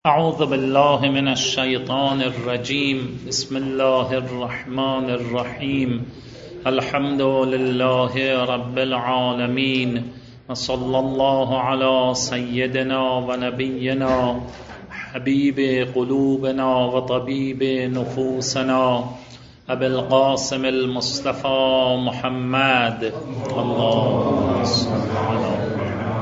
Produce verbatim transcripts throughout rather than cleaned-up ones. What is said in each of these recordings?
اعوذ بالله من الشیطان الرجیم. بسم الله الرحمن الرحیم. الحمد لله رب العالمین و صلی الله علی سیدنا و نبینا حبیب قلوبنا و طبیب نفوسنا ابی القاسم المصطفى محمد. اللهم صل علی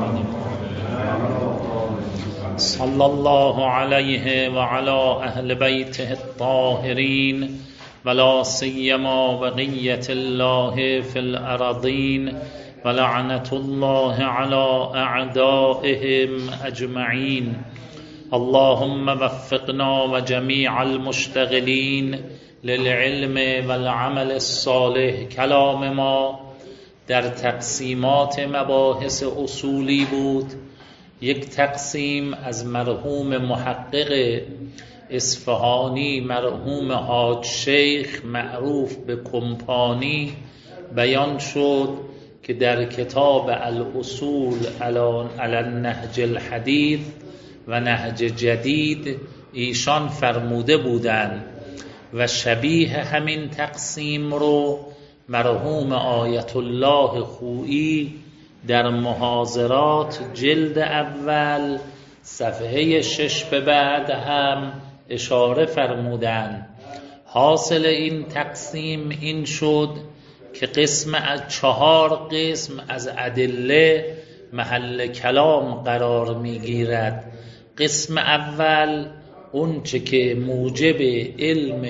صلی الله علیه و علی اهل بیته الطاهرین ولا سیما بقیة الله فی الارضین و لعنة الله علی اعدائهم اجمعین. اللهم وفقنا و جمیع المشتغلین للعلم والعمل الصالح. کلام ما در تقسیمات مباحث اصولی بود. یک تقسیم از مرحوم محقق اصفهانی مرحوم حاج شیخ معروف به کمپانی بیان شد که در کتاب الاصول علی النهج الحدیث و نهج جدید ایشان فرموده بودند و شبیه همین تقسیم رو مرحوم آیت الله خویی در محاضرات جلد اول صفحه شش به بعد هم اشاره فرمودند. حاصل این تقسیم این شد که قسم از چهار قسم از ادله محل کلام قرار میگیرد. قسم اول اون چه که موجب علم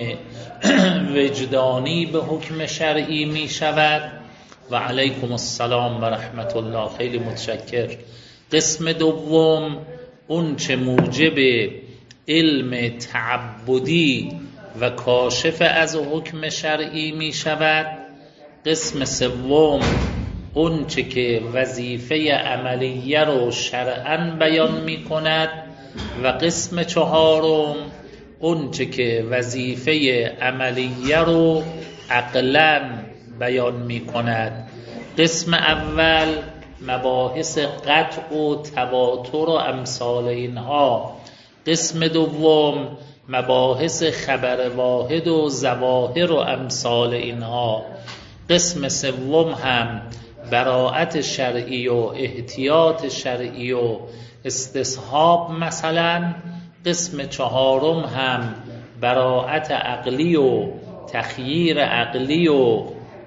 وجدانی به حکم شرعی می شود و علیکم السلام و رحمت الله، خیلی متشکر. قسم دوم اون چه موجب علم تعبدی و کاشف از حکم شرعی می شود. قسم سوم اون چه که وظیفه عملیه رو شرعاً بیان می کند و قسم چهارم اون چه که وظیفه عملیه رو عقلاً بیان می کند. قسم اول مباحث قطع و تواتر و امثال اینها. قسم دوم مباحث خبر واحد و ظواهر و امثال اینها. قسم سوم هم براءت شرعی و احتیاط شرعی و استصحاب مثلا. قسم چهارم هم براءت عقلی و تخییر عقلی و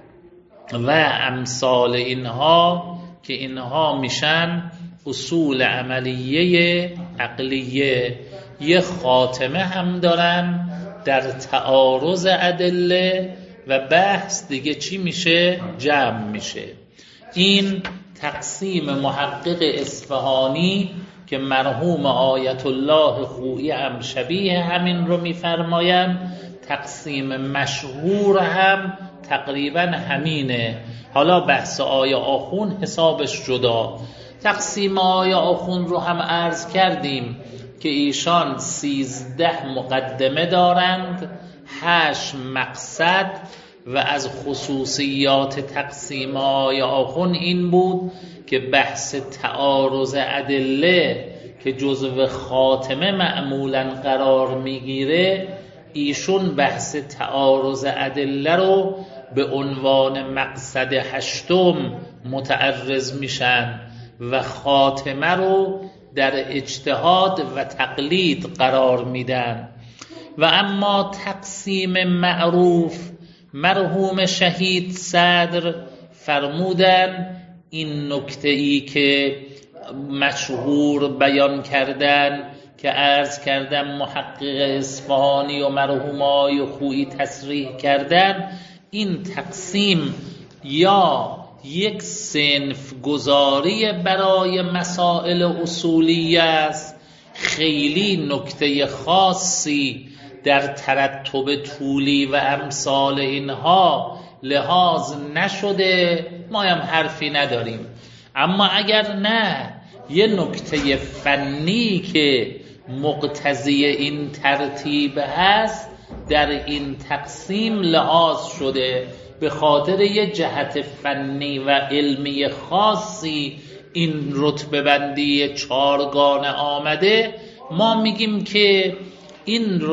و امثال اینها که اینها میشن اصول عملیه عقلیه. یه خاتمه هم دارن در تعارض ادله و بحث دیگه چی میشه؟ جمع میشه. این تقسیم محقق اصفهانی که مرحوم آیت الله خویی هم شبیه همین رو میفرمایند. تقسیم مشهور هم تقریبا همینه. حالا بحث آیه آخون حسابش جدا. تقسیم آیه آخون رو هم عرض کردیم که ایشان سیزده مقدمه دارند، هشت مقصد و از خصوصیات تقسیم آیه آخون این بود که بحث تعارض ادله که جزو خاتمه معمولا قرار میگیره، ایشون بحث تعارض ادله رو به عنوان مقصد هشتم متعرض میشن و خاتمه رو در اجتهاد و تقلید قرار میدن. و اما تقسیم معروف مرحوم شهید صدر فرمودن این نکته ای که مشهور بیان کردن که عرض کردم محقق اصفهانی و مرحوم آی خویی تصریح کردن، این تقسیم یا یک صنف گذاری برای مسائل اصولیه است، خیلی نکته خاصی در ترتب طولی و امثال اینها لحاظ نشده، ما هم حرفی نداریم. اما اگر نه یه نکته فنی که مقتضی این ترتیب هست در این تقسیم لحاظ شده، به خاطر یه جهت فنی و علمی خاصی این رتبه بندی چارگانه آمده، ما میگیم که این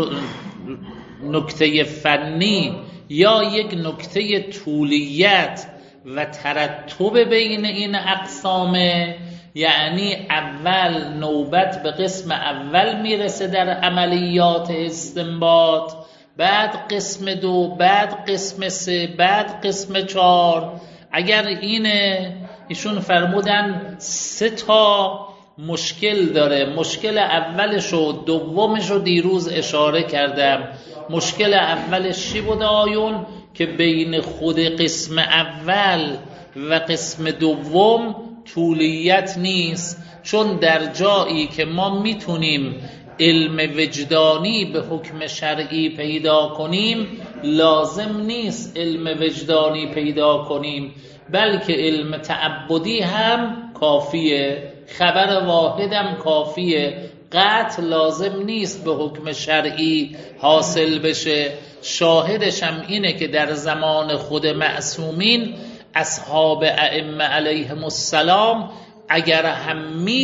نکته فنی یا یک نکته طولیت و ترتب بین این اقسامه، یعنی اول نوبت به قسم اول میرسه در عملیات استنباط، بعد قسم دو، بعد قسم سه، بعد قسم چهار. اگر اینه، ایشون فرمودن سه تا مشکل داره. مشکل اولش و دومش رو دیروز اشاره کردم. مشکل اولش چی بود آیون؟ که بین خود قسم اول و قسم دوم طولیت نیست، چون در جایی که ما میتونیم علم وجدانی به حکم شرعی پیدا کنیم، لازم نیست علم وجدانی پیدا کنیم، بلکه علم تعبدی هم کافیه، خبر واحد هم کافیه. قطع لازم نیست به حکم شرعی حاصل بشه. شاهدش هم اینه که در زمان خود معصومین اصحاب ائمه علیهم السلام اگر هم می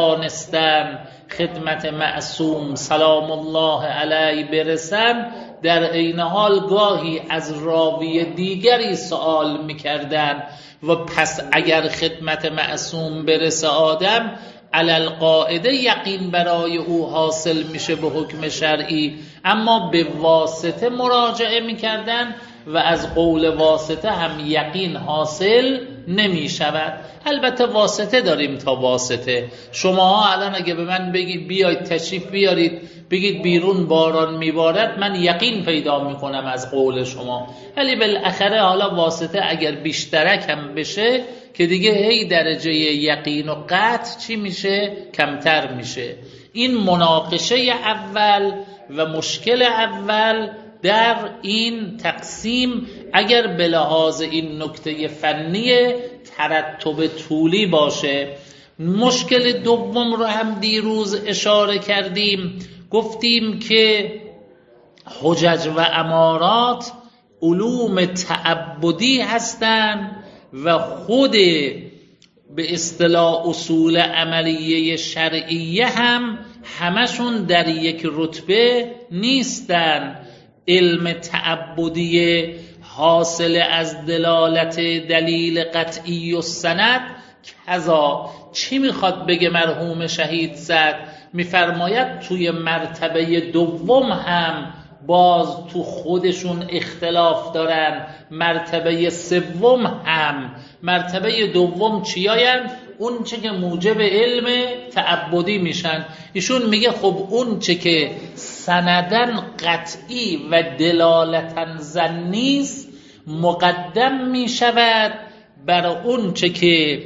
توانستن خدمت معصوم سلام الله علیه برسن، در عین حال گاهی از راوی دیگری سوال میکردن و پس اگر خدمت معصوم برسه آدم علل قاعده یقین برای او حاصل میشه به حکم شرعی، اما به واسطه مراجعه میکردن و از قول واسطه هم یقین حاصل نمی شود. البته واسطه داریم تا واسطه. شما الان اگه به من بگید بیاید تشریف بیارید بگید بیرون باران میبارد، من یقین پیدا میکنم از قول شما، ولی بالاخره حالا واسطه اگر بیشترک هم بشه که دیگه هی درجه یقین و قطع چی میشه؟ کمتر میشه. این مناقشه اول و مشکل اول در این تقسیم اگر به لحاظ این نکته فنی ترتب طولی باشه. مشکل دوم رو هم دیروز اشاره کردیم، گفتیم که حجج و امارات علوم تعبدی هستند و خود به اصطلاح اصول عملیه شرعیه هم همشون در یک رتبه نیستن. علم تعبدی حاصل از دلالت دلیل قطعی و سند کذا. چی میخواد بگه مرحوم شهید صدر؟ میفرماید توی مرتبه دوم هم باز تو خودشون اختلاف دارن، مرتبه سوم هم. مرتبه دوم چیاین؟ اون چه که موجب علم تعبدی میشن. ایشون میگه خب اون چه که سندن قطعی و دلالتن ظنی است مقدم میشود بر اون چه که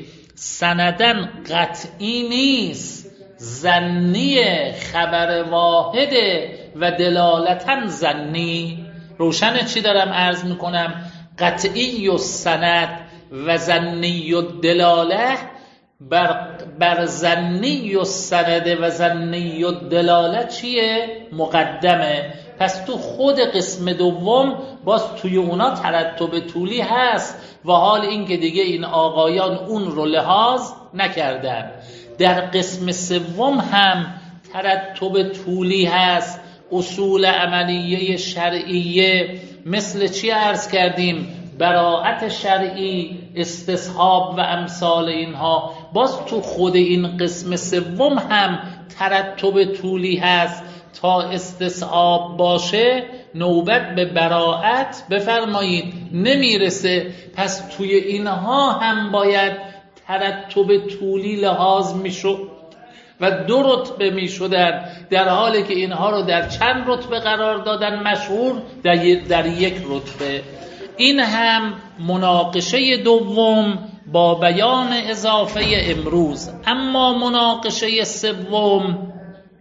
سندن قطعی نیست، ظنی، خبر واحده و دلالتن ظنی. روشن چی دارم عرض میکنم؟ قطعی و سند و ظنی و دلاله بر, بر ظنی و سند و ظنی و دلاله چیه؟ مقدمه. پس تو خود قسم دوم باز توی اونا ترتب طولی هست و حال این که دیگه این آقایان اون رو لحاظ نکردن. در قسم سوم هم ترتب طولی هست. اصول عملیه شرعیه مثل چی عرض کردیم؟ براءت شرعی، استصحاب و امثال اینها. باز تو خود این قسم سوم هم ترتب طولی هست. تا استصحاب باشه نوبت به براءت بفرمایید نمیرسه. پس توی اینها هم باید ترتب طولی لحاظ میشد و دو رتبه میشدن، در حالی که اینها رو در چند رتبه قرار دادن؟ مشهور در, در یک رتبه. این هم مناقشه دوم با بیان اضافه امروز. اما مناقشه سوم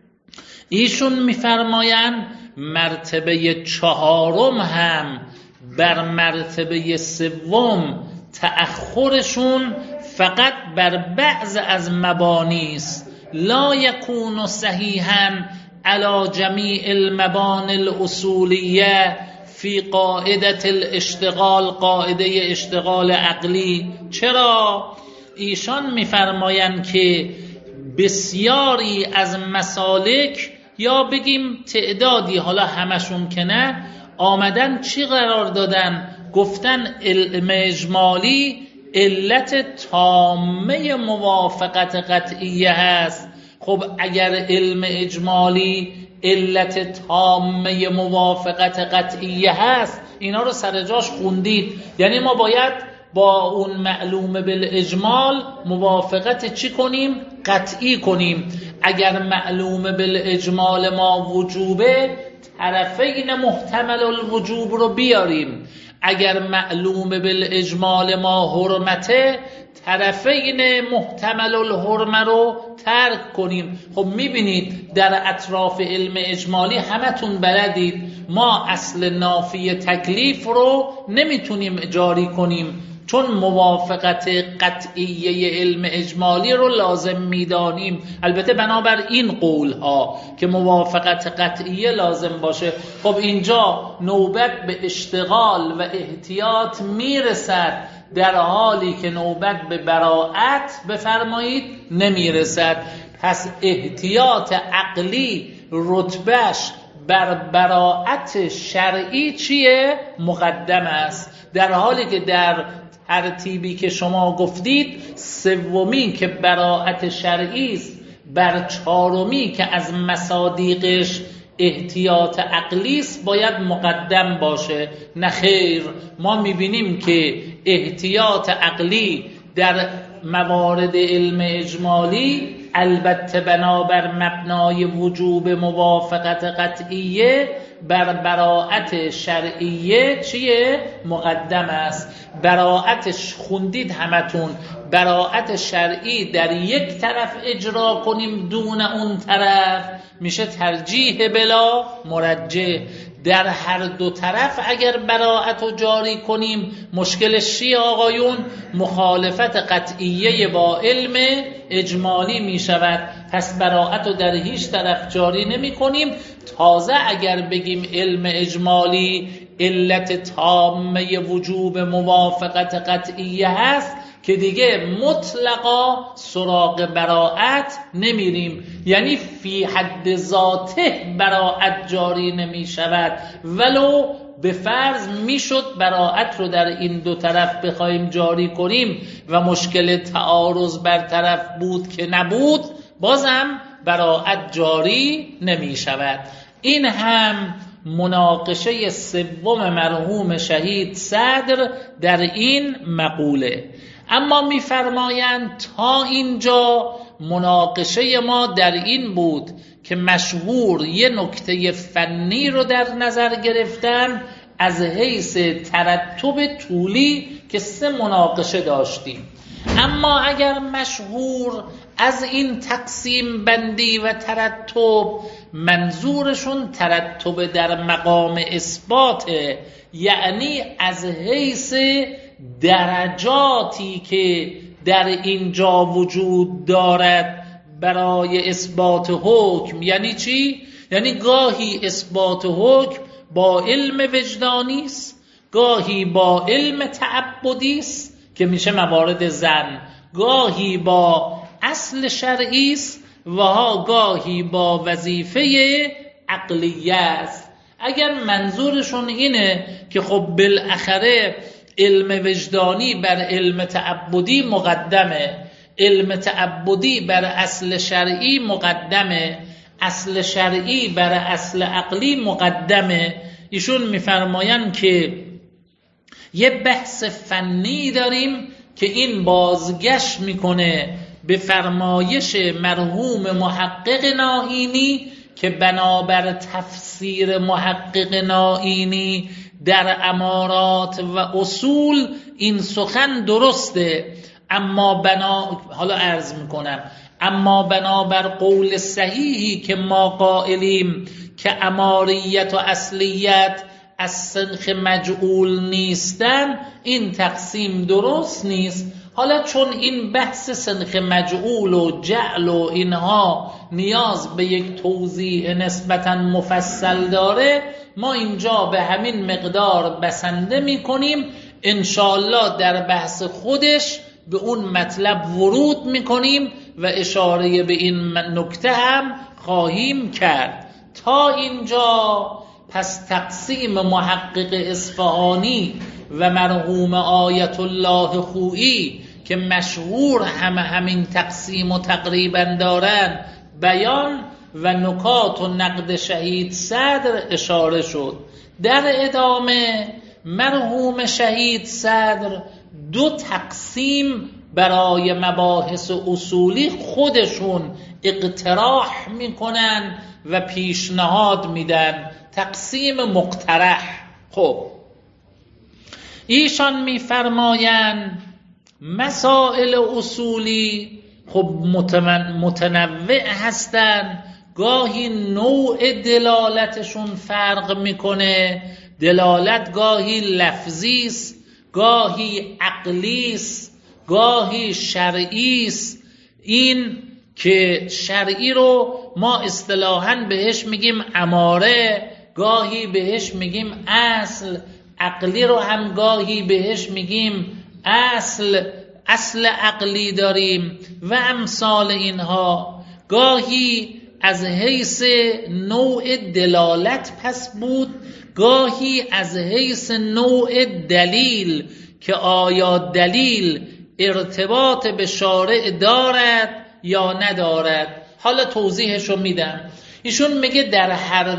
ایشون میفرمایند مرتبه چهارم هم بر مرتبه سوم تأخرشون فقط بر بعض از مبانی است، لا یکون صحیحا علی جمیع المبانی الاصولیه فی قاعده الاشتغال، قاعده اشتغال عقلی. چرا؟ ایشان میفرمایند که بسیاری از مسالک یا بگیم تعدادی، حالا همشون که نه، آمدن چی قرار دادن؟ گفتن علم اجمالی علت تامه موافقت قطعیه هست. خب اگر علم اجمالی علت تامه موافقت قطعیه هست، اینا رو سر جاش خوندید، یعنی ما باید با اون معلوم بالاجمال موافقت چی کنیم؟ قطعی کنیم. اگر معلوم بالاجمال ما وجوبه، طرفین محتمل الوجوب رو بیاریم. اگر معلوم بالاجمال ما حرمته، طرفین محتمل الحرمه رو ترک کنیم. خب میبینید در اطراف علم اجمالی همتون بلدید ما اصل نافی تکلیف رو نمیتونیم جاری کنیم، چون موافقت قطعیه علم اجمالی رو لازم میدانیم. البته بنابر این قول ها که موافقت قطعیه لازم باشه. خب اینجا نوبت به اشتغال و احتیاط میرسد، در حالی که نوبت به براءت بفرمایید نمیرسد. پس احتیاط عقلی رتبهش بر براءت شرعی چیه؟ مقدم است، در حالی که در ترتیبی که شما گفتید سومی که براءت شرعی است بر چهارمی که از مصادیقش احتیاط عقلی است باید مقدم باشه. نه خیر، ما میبینیم که احتیاط عقلی در موارد علم اجمالی البته بنابر مبنای وجوب موافقت قطعیه بر براءت شرعیه چیه؟ مقدم است. براءتش خوندید همتون، براءت شرعی در یک طرف اجرا کنیم دون اون طرف میشه ترجیح بلا مرجح. در هر دو طرف اگر براءت رو جاری کنیم مشکلش چیه آقایون؟ مخالفت قطعیه با علم اجمالی می شود. پس براءت رو در هیچ طرف جاری نمی کنیم. تازه اگر بگیم علم اجمالی علت تامه وجوب موافقت قطعیه هست که دیگه مطلقا سراغ براءت نمیریم، یعنی فی حد ذاته براءت جاری نمی شود، ولو به فرض میشد براءت رو در این دو طرف بخوایم جاری کنیم و مشکل تعارض برطرف بود که نبود، بازم براءت جاری نمی شود. این هم مناقشه سوم مرحوم شهید صدر در این مقوله. اما می‌فرمایند تا اینجا مناقشه ما در این بود که مشهور یه نکته فنی رو در نظر گرفتن از حیث ترتب طولی که سه مناقشه داشتیم. اما اگر مشهور از این تقسیم بندی و ترتب منظورشون ترتب در مقام اثباته، یعنی از حیث درجاتی که در اینجا وجود دارد برای اثبات حکم، یعنی چی؟ یعنی گاهی اثبات حکم با علم وجدانی است، گاهی با علم تعبدی است که میشه موارد ظن، گاهی با اصل شرعی است و ها گاهی با وظیفه عقلیه است. اگر منظورشون اینه که خب بالاخره علم وجدانی بر علم تعبدی مقدمه، علم تعبدی بر اصل شرعی مقدمه، اصل شرعی بر اصل عقلی مقدمه، ایشون میفرمایند که یه بحث فنی داریم که این بازگشت میکنه به فرمایش مرحوم محقق نائینی که بنابر تفسیر محقق نائینی در امارات و اصول این سخن درسته، اما بنا حالا عرض میکنم اما بنابر قول صحیحی که ما قائلیم که اماریت و اصلیت از سنخ مجعول نیستن، این تقسیم درست نیست. حالا چون این بحث سنخ مجعول و جعل و اینها نیاز به یک توضیح نسبتاً مفصل داره، ما اینجا به همین مقدار بسنده میکنیم. انشاءالله در بحث خودش به اون مطلب ورود میکنیم و اشاره به این نکته هم خواهیم کرد. تا اینجا پس تقسیم محقق اصفهانی و مرحوم آیت الله خویی که مشهور همه همین تقسیم و تقریبا دارن، بیان و نکات و نقد شهید صدر اشاره شد. در ادامه مرحوم شهید صدر دو تقسیم برای مباحث اصولی خودشون اقتراح میکنن و پیشنهاد میدن، تقسیم مقترح. خب ایشان میفرمایند مسائل اصولی خب متنوع هستن، گاهی نوع دلالتشون فرق میکنه، دلالت گاهی لفظیست، گاهی عقلیست، گاهی شرعیست. این که شرعی رو ما اصطلاحاً بهش میگیم اماره، گاهی بهش میگیم اصل، عقلی رو هم گاهی بهش میگیم اصل، اصل عقلی داریم و امثال اینها. گاهی از حیث نوع دلالت پس بود، گاهی از حیث نوع دلیل که آیا دلیل ارتباط به شارع دارد یا ندارد. حالا توضیحشو میدم. ایشون میگه در هر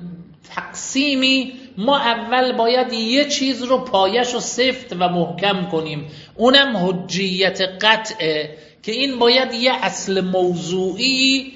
تقسیمی ما اول باید یه چیز رو پایش رو سفت و محکم کنیم، اونم حجیت قطعه، که این باید یه اصل موضوعی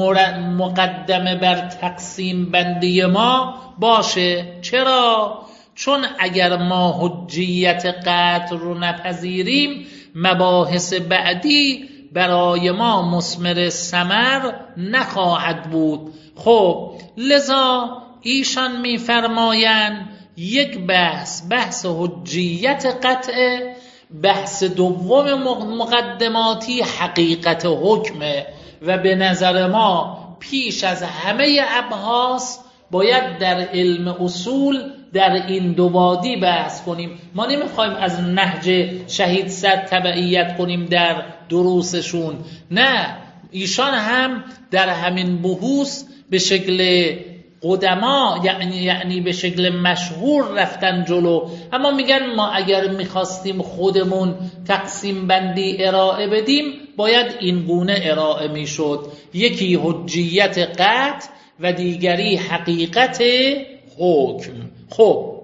مقدمه بر تقسیم بندی ما باشه. چرا؟ چون اگر ما حجیت قطع رو نپذیریم، مباحث بعدی برای ما مثمر ثمر نخواهد بود. خب لذا ایشان میفرمایند یک بحث، بحث حجیت قطعه، بحث دوم مقدماتی حقیقت حکمه و به نظر ما پیش از همه ابحاث باید در علم اصول در این دو وادی بحث کنیم. ما نمیخوایم از نهج شهید صدر تبعیت کنیم در دروسشون، نه، ایشان هم در همین بحوث به شکل قدما یعنی یعنی به شکل مشهور رفتن جلو. اما میگن ما اگر میخواستیم خودمون تقسیم بندی ارائه بدیم باید این گونه ارائه میشد، یکی حجیت قطع و دیگری حقیقت حکم. خب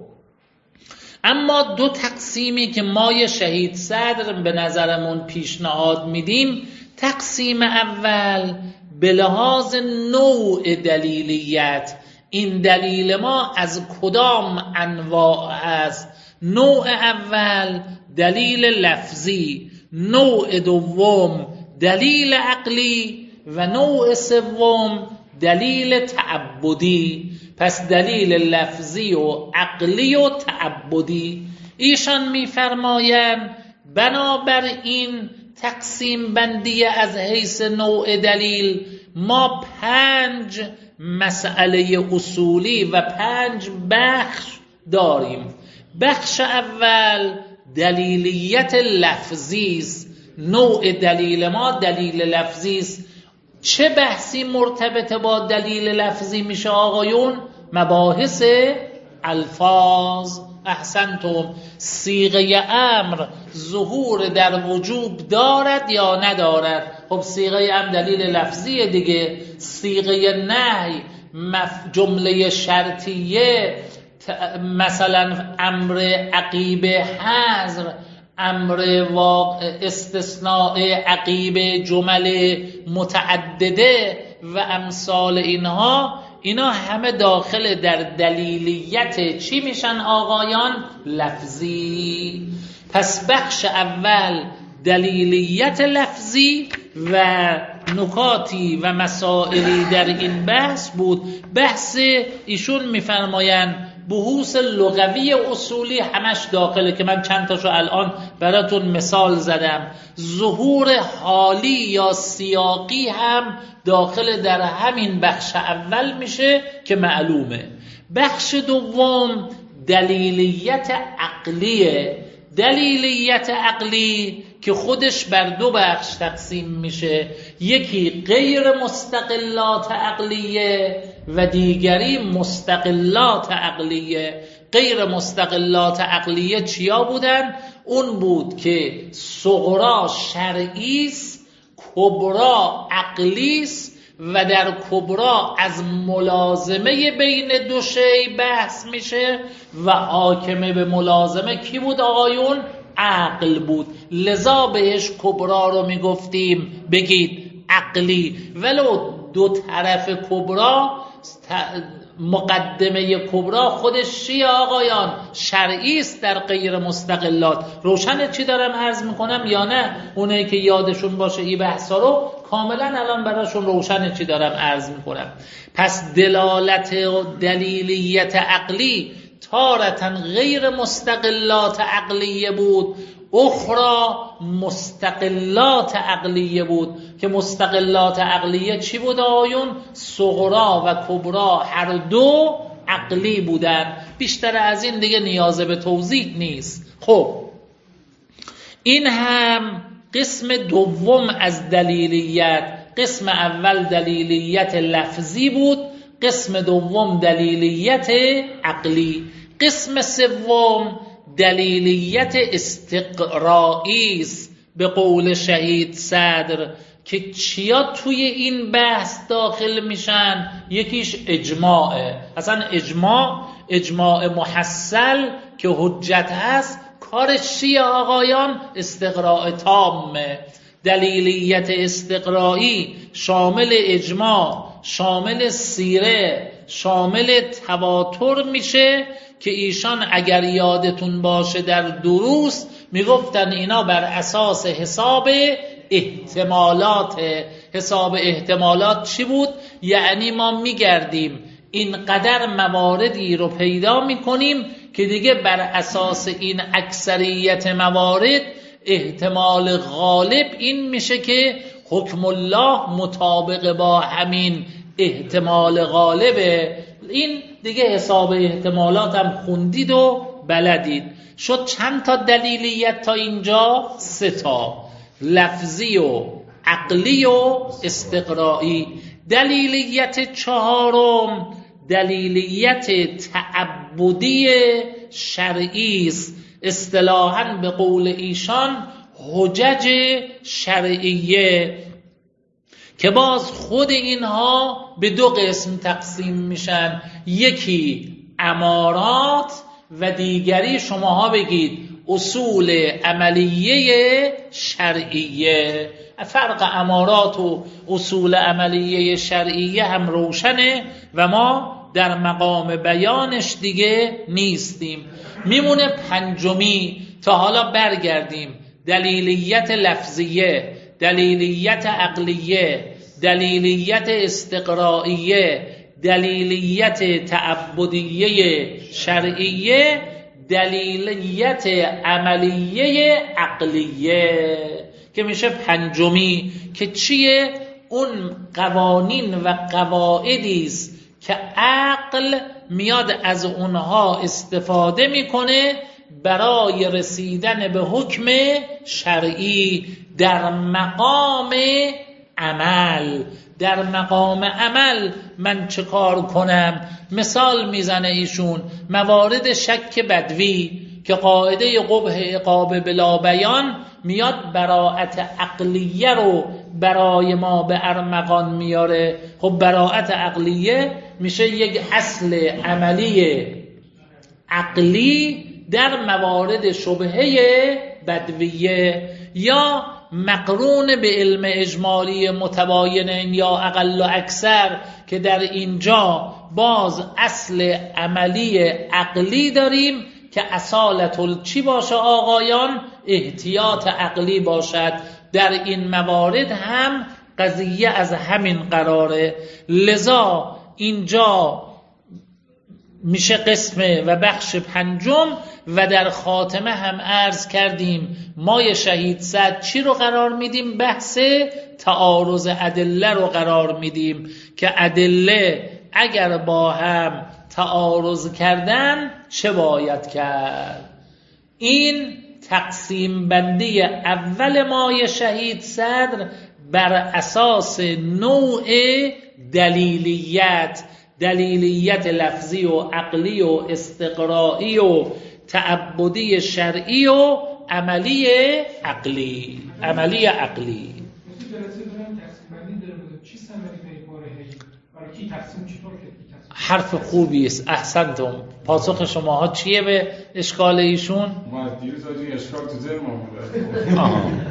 اما دو تقسیمی که ما شهید صدر به نظرمون پیشنهاد میدیم، تقسیم اول به لحاظ نوع دلیلیت، این دلیل ما از کدام انواع است؟ نوع اول دلیل لفظی، نوع دوم دلیل عقلی و نوع سوم دلیل تعبدی. پس دلیل لفظی و عقلی و تعبدی. ایشان میفرمایند بنابراین تقسیم بندی از حیث نوع دلیل ما پنج مسئله اصولی و پنج بخش داریم. بخش اول دلیلیت لفظی است. نوع دلیل ما دلیل لفظی است. چه بحثی مرتبط با دلیل لفظی میشه آقایون؟ مباحث الفاظ. احسنتم. صیغه امر ظهور در وجوب دارد یا ندارد؟ خب صیغه امر دلیل لفظیه دیگه. صیغه نهی، جمله شرطیه، مثلا امر عقیب حذر، امر استثناء عقیب جمل متعدده و امثال اینها، اینا همه داخل در دلیلیت چی میشن آقایان؟ لفظی. پس بخش اول دلیلیت لفظی و نکاتی و مسائلی در این بحث بود. بحث ایشون میفرمایند بحوث لغوی اصولی همش داخله که من چند تاشو الان براتون مثال زدم. ظهور حالی یا سیاقی هم داخل در همین بخش اول میشه که معلومه. بخش دوم دلیلیت عقلیه. دلیلیت عقلی که خودش بر دو بخش تقسیم میشه، یکی غیر مستقلات عقلیه و دیگری مستقلات عقلیه. غیر مستقلات عقلیه چیا بودن؟ اون بود که صغرا شرعیست، کبرا عقلیست و در کبرا از ملازمه بین دو شی بحث میشه و حاکمه به ملازمه کی بود آقایون؟ عقل بود. لذا بهش کبرا رو میگفتیم بگید عقلی، ولو دو طرف کبرا مقدمه کبرا خودش چیه آقایان؟ شرعی است در غیر مستقلات. روشنه چی دارم عرض میکنم یا نه؟ اونایی که یادشون باشه این بحثا رو کاملا الان براشون روشنه چی دارم عرض میکنم. پس دلالت و دلیلیت عقلی تارتاً غیر مستقلات عقلیه بود، اخرى مستقلات عقلیه بود که مستقلات عقلیه چی بود آیون؟ صغرا و کبرا هر دو عقلی بودن. بیشتر از این دیگه نیاز به توضیح نیست. خب این هم قسم دوم از دلیلیت. قسم اول دلیلیت لفظی بود، قسم دوم دلیلیت عقلی. قسم سوم دلیلیت استقرایی است به قول شهید صدر که چیا توی این بحث داخل میشن؟ یکیش اجماعه، اصلا اجماع اجماع محصل که حجت هست کارش چیه آقایان؟ استقراء تامه. دلیلیت استقرایی شامل اجماع، شامل سیره، شامل تواتر میشه که ایشان اگر یادتون باشه در دروس میگفتن اینا بر اساس حساب احتمالات. حساب احتمالات چی بود؟ یعنی ما میگردیم اینقدر مواردی رو پیدا میکنیم که دیگه بر اساس این اکثریت موارد احتمال غالب این میشه که حکم الله مطابق با همین احتمال غالبه. این دیگه حساب احتمالات هم خوندید و بلدید. شد چند تا دلیلیت تا اینجا؟ سه تا، لفظی و عقلی و استقرایی. دلیلیت چهارم دلیلیت تعبدی شرعی است، اصطلاحاً به قول ایشان حجج شرعیه، که باز خود اینها به دو قسم تقسیم میشن، یکی امارات و دیگری شماها بگید اصول عملیه شرعیه. فرق امارات و اصول عملیه شرعیه هم روشنه و ما در مقام بیانش دیگه نیستیم. میمونه پنجمی. تا حالا برگردیم دلیلیت لفظیه، دلیلیت عقلیه، دلیلیت استقرائیه، دلیلیت تعبدیه شرعیه، دلیلیت عملیه عقلیه که میشه پنجمی. که چیه؟ اون قوانین و قواعدی است که عقل میاد از اونها استفاده میکنه برای رسیدن به حکم شرعی در مقام عمل. در مقام عمل من چه کار کنم؟ مثال میزنه ایشون موارد شک بدوی که قاعده قبح عقاب بلا بیان میاد براءت عقلیه رو برای ما به ارمغان میاره. خب براءت عقلیه میشه یک اصل عملی عقلی در موارد شبهه بدویه، یا مقرون به علم اجمالی متباین یا اقل و اکثر که در اینجا باز اصل عملی عقلی داریم که اصالت چی باشه آقایان؟ احتیاط عقلی باشد. در این موارد هم قضیه از همین قراره. لذا اینجا میشه قسم و بخش پنجم و در خاتمه هم عرض کردیم ما شهید صد چی رو قرار میدیم؟ بحث تعارض ادله رو قرار میدیم که ادله اگر با هم تعارض کردن چه باید کرد. این تقسیم بندی اول مایه شهید صدر بر اساس نوع دلیلیت، دلیلیت لفظی و عقلی و استقرائی و تعبدی شرعی و عملی عقلی، عملی عقلی. حرف خوبی است، احسنتم. پاسخ شماها چیه به اشکال ایشون؟ ما از دیروز آجی اشکال تو ذهن ما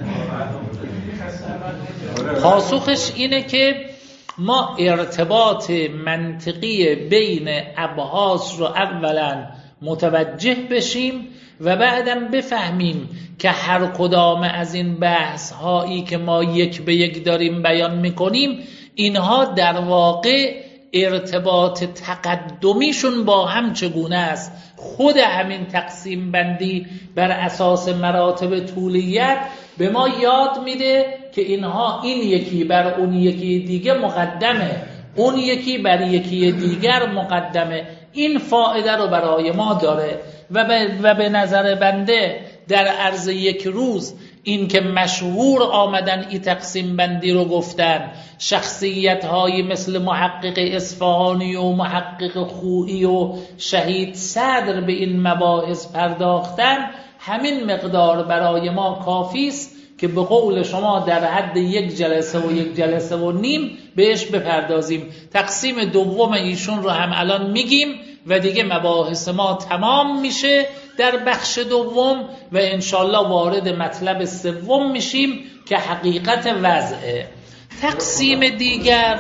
بوده. پاسخش اینه که ما ارتباط منطقی بین ابحاث رو اولا متوجه بشیم و بعدم بفهمیم که هر کدام از این بحث هایی که ما یک به یک داریم بیان میکنیم اینها در واقع ارتباط تقدمیشون با هم چگونه است. خود همین تقسیم بندی بر اساس مراتب طولیت به ما یاد میده که اینها این یکی بر اون یکی دیگه مقدمه، اون یکی بر یکی دیگر مقدمه. این فایده رو برای ما داره و به, و به نظر بنده در عرض یک روز این که مشهور آمدن این تقسیم بندی رو گفتن، شخصیت هایی مثل محقق اصفهانی و محقق خویی و شهید صدر به این مباحث پرداختن، همین مقدار برای ما کافی است که به قول شما در حد یک جلسه و یک جلسه و نیم بهش بپردازیم. تقسیم دوم ایشون رو هم الان میگیم و دیگه مباحث ما تمام میشه در بخش دوم و انشالله وارد مطلب سوم میشیم که حقیقت وضعه. تقسیم دیگر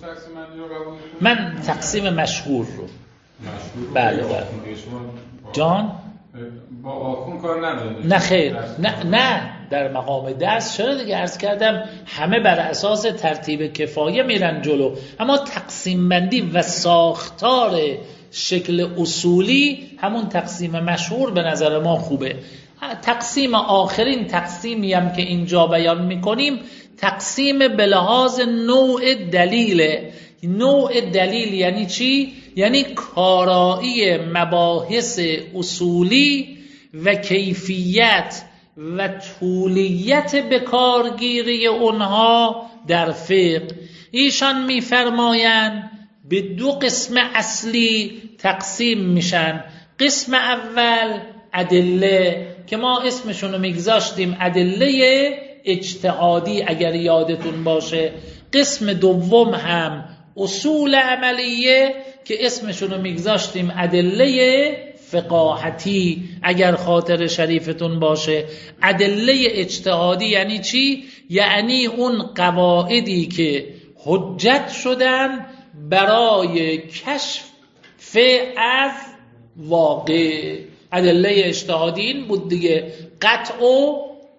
من تقسیم مشهور رو بله بله جان با آخون کار نداره. نه خیر، نه نه در مقام درس چرا دیگه عرض کردم همه بر اساس ترتیب کفایه میرن جلو، اما تقسیم بندی و ساختار شکل اصولی همون تقسیم مشهور به نظر ما خوبه. تقسیم آخرین تقسیمی هم که اینجا بیان میکنیم تقسیم به لحاظ نوع دلیل. نوع دلیل یعنی چی؟ یعنی کارایی مباحث اصولی و کیفیت و طولیت به کارگیری اونها در فقه. ایشان میفرمایند به دو قسم اصلی تقسیم میشن. قسم اول ادله که ما اسمشون رو میگذاشتیم ادله اجتهادی اگر یادتون باشه. قسم دوم هم اصول عملیه که اسمشون رو میگذاشتیم ادله فقاهتی اگر خاطر شریفتون باشه. ادله اجتهادی یعنی چی؟ یعنی اون قواعدی که حجت شدن برای کشف از واقع. ادله اجتهادی این بود دیگه، قطع و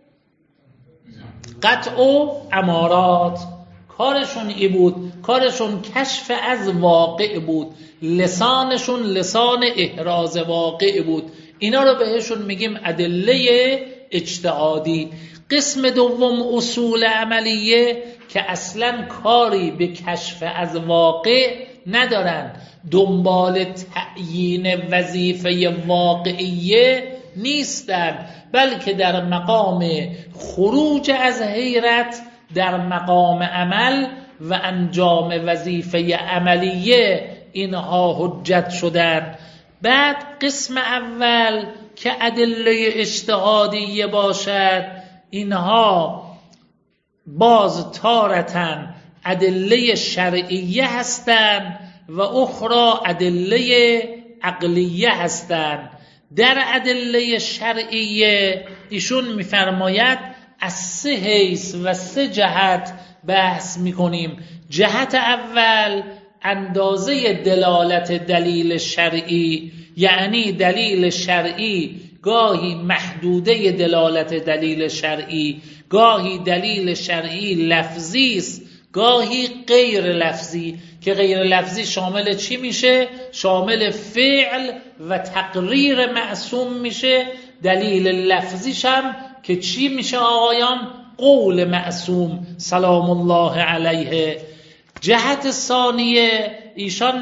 قطع و امارات کارشون ای بود، کارشون کشف از واقع بود، لسانشون لسان احراز واقع بود. اینا رو بهشون میگیم ادله اجتهادی. قسم دوم اصول عملیه که اصلا کاری به کشف از واقع ندارن، دنبال تعیین وظیفه واقعیه نیستن، بلکه در مقام خروج از حیرت در مقام عمل و انجام وظیفه عملیه اینها حجت شدن. بعد قسم اول که ادله اجتهادیه باشد، اینها باز تارتن ادله شرعیه هستند و اخرى ادله عقلیه هستند. در ادله شرعیه ایشون میفرماید از سه حیث و سه جهت بحث میکنیم. جهت اول اندازه دلالت دلیل شرعی، یعنی دلیل شرعی گاهی محدوده دلالت دلیل شرعی، گاهی دلیل شرعی لفظی است، گاهی غیر لفظی. که غیر لفظی شامل چی میشه؟ شامل فعل و تقریر معصوم میشه. دلیل لفظیش هم که چی میشه آقایان؟ قول معصوم سلام الله علیه. جهت ثانیه ایشان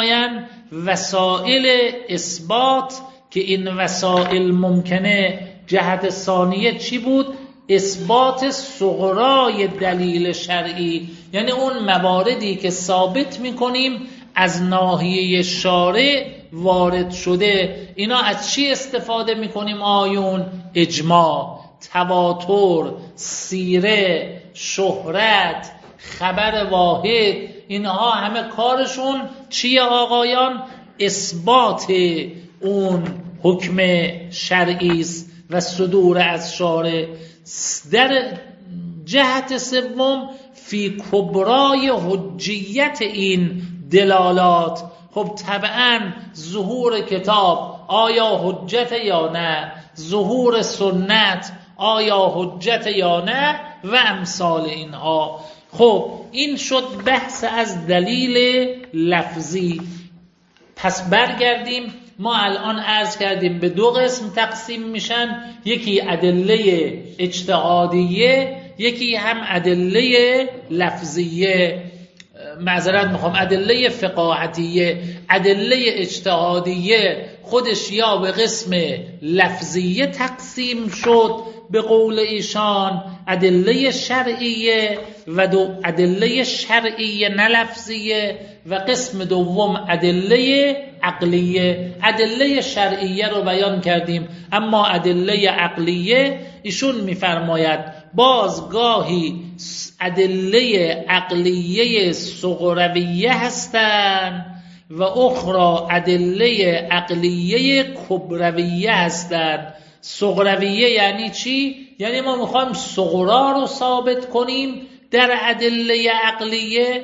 میفرمایند وسائل اثبات که این وسائل ممکنه جهت ثانیه چی بود؟ اثبات صغرای دلیل شرعی، یعنی اون مواردی که ثابت میکنیم از ناحیه شارع وارد شده. اینا از چی استفاده میکنیم آیون؟ اجماع، تواتر، سیره، شهرت، خبر واحد. اینها همه کارشون چیه آقایان؟ اثبات اون حکم شرعی است و صدور از شارع. در جهت سوم فی کبرای حجیت این دلالات، خب طبعا ظهور کتاب آیا حجت یا نه، ظهور سنت آیا حجت یا نه و امثال اینها. خب این شد بحث از دلیل لفظی. پس برگردیم، ما الان عرض کردیم به دو قسم تقسیم میشن، یکی ادله اجتهادیه، یکی هم ادله لفظیه، معذرت میخوام ادله فقاهتیه. ادله اجتهادیه خودش یا به قسم لفظیه تقسیم شد به قول ایشان، ادله شرعیه و دو ادله شرعیه نه لفظیه، و قسم دوم ادله عقلیه. ادله شرعیه رو بیان کردیم، اما ادله عقلیه ایشون میفرماید بازگاهی ادله عقلیه صغرویه هستند و اخرى ادله عقلیه کبرویه هستند. صغرویه یعنی چی؟ یعنی ما میخوایم صغرا رو ثابت کنیم در ادله عقلیه.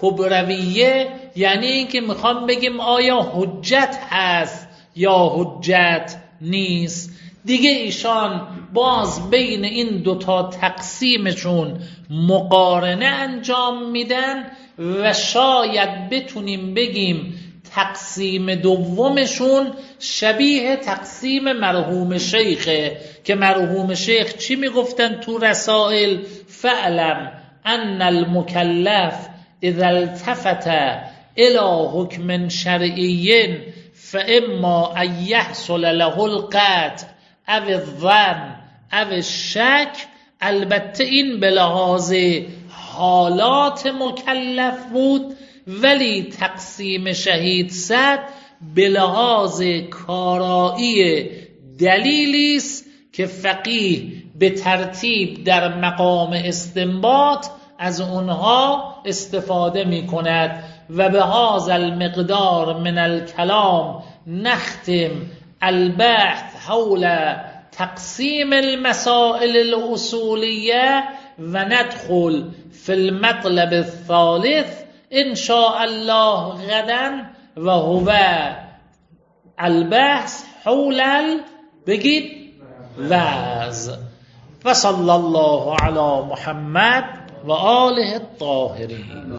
کبرویه یعنی این که میخوام بگیم آیا حجت هست یا حجت نیست. دیگه ایشان باز بین این دوتا تقسیمشون مقارنه انجام میدن و شاید بتونیم بگیم تقسیم دومشون شبیه تقسیم مرحوم شیخه که مرحوم شیخ چی میگفتن تو رسائل؟ فعلم ان المکلف اذا التفت الى حکم شرعی فاما ان يحصل له القطع او الظن او الشک. البته این به لحاظ حالات مکلف بود، ولی تقسیم شهید صد به لحاظ کارایی دلیلی است که فقیه به ترتیب در مقام استنباط از اونها استفاده می کند. و به هذا المقدار من الكلام نختم البحث حول تقسیم المسائل الاصولیه و ندخل فی المطلب الثالث ان شاء الله غدا و هو البحث حول بگید وعظ. و صلی الله علی محمد و آله الطاهرین.